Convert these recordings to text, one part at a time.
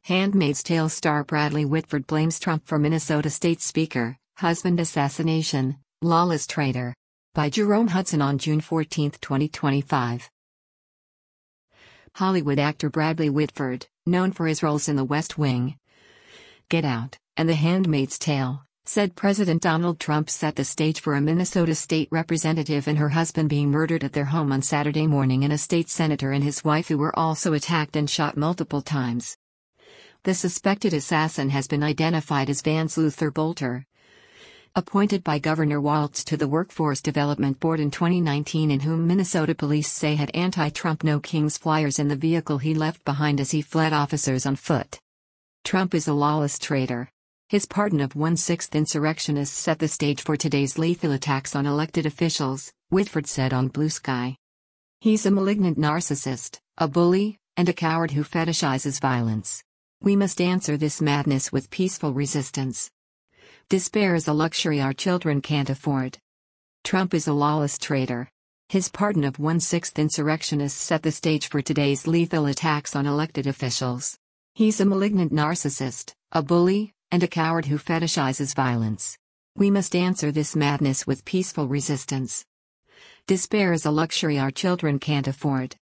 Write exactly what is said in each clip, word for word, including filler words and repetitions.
Handmaid's Tale star Bradley Whitford blames Trump for Minnesota State Speaker, husband assassination, lawless traitor. By Jerome Hudson on June fourteenth, twenty twenty-five. Hollywood actor Bradley Whitford, known for his roles in The West Wing, Get Out, and The Handmaid's Tale, said President Donald Trump set the stage for a Minnesota state representative and her husband being murdered at their home on Saturday morning, and a state senator and his wife who were also attacked and shot multiple times. The suspected assassin has been identified as Vance Luther Bolter, appointed by Governor Walz to the Workforce Development Board in twenty nineteen, and whom Minnesota police say had anti-Trump No Kings flyers in the vehicle he left behind as he fled officers on foot. Trump is a lawless traitor. His pardon of one-sixth insurrectionists set the stage for today's lethal attacks on elected officials, Whitford said on Blue Sky. He's a malignant narcissist, a bully, and a coward who fetishizes violence. We must answer this madness with peaceful resistance. Despair is a luxury our children can't afford. Trump is a lawless traitor. His pardon of one-sixth insurrectionists set the stage for today's lethal attacks on elected officials. He's a malignant narcissist, a bully, and a coward who fetishizes violence. We must answer this madness with peaceful resistance. Despair is a luxury our children can't afford.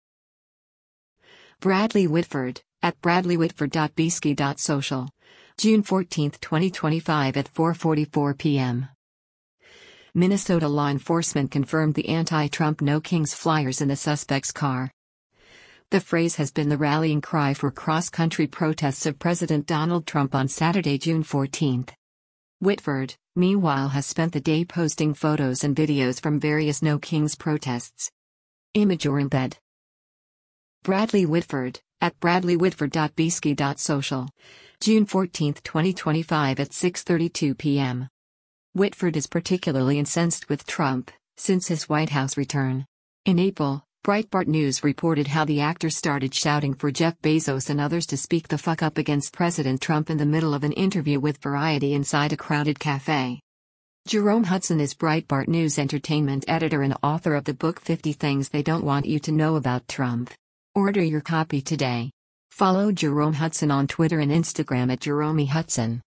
Bradley Whitford, at bradley whitford dot b s k y dot social. June fourteenth, twenty twenty-five at four forty-four p m Minnesota law enforcement confirmed the anti-Trump No Kings flyers in the suspect's car. The phrase has been the rallying cry for cross-country protests of President Donald Trump on Saturday, June fourteenth. Whitford, meanwhile, has spent the day posting photos and videos from various No Kings protests. Image or embed. Bradley Whitford, at bradley whitford dot b s k y dot social. June fourteenth, twenty twenty-five at six thirty-two p m Whitford is particularly incensed with Trump since his White House return. In April, Breitbart News reported how the actor started shouting for Jeff Bezos and others to speak the fuck up against President Trump in the middle of an interview with Variety inside a crowded cafe. Jerome Hudson is Breitbart News entertainment editor and author of the book fifty Things They Don't Want You to Know About Trump. Order your copy today. Follow Jerome Hudson on Twitter and Instagram at Jerome Hudson.